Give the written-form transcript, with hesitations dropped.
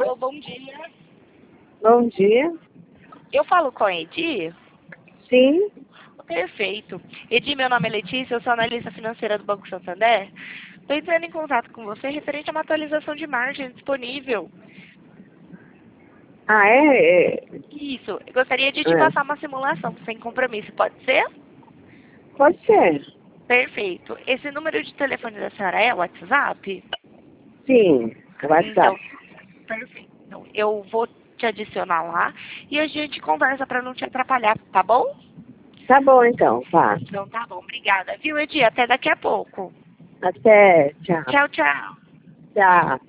Alô, bom dia. Bom dia. Eu falo com a Edi? Sim. Perfeito. Edi, meu nome é Letícia, eu sou analista financeira do Banco Santander. Estou entrando em contato com você referente a uma atualização de margem disponível. Ah, é? Isso. Eu gostaria de te passar uma simulação sem compromisso, pode ser? Pode ser. Perfeito. Esse número de telefone da senhora é o WhatsApp? Sim, WhatsApp. Então, perfeito. Então, eu vou te adicionar lá e a gente conversa para não te atrapalhar, tá bom? Tá bom, então. Tá. Então tá bom, obrigada. Viu, Edi? Até daqui a pouco. Até. Tchau. Tchau, tchau. Tchau.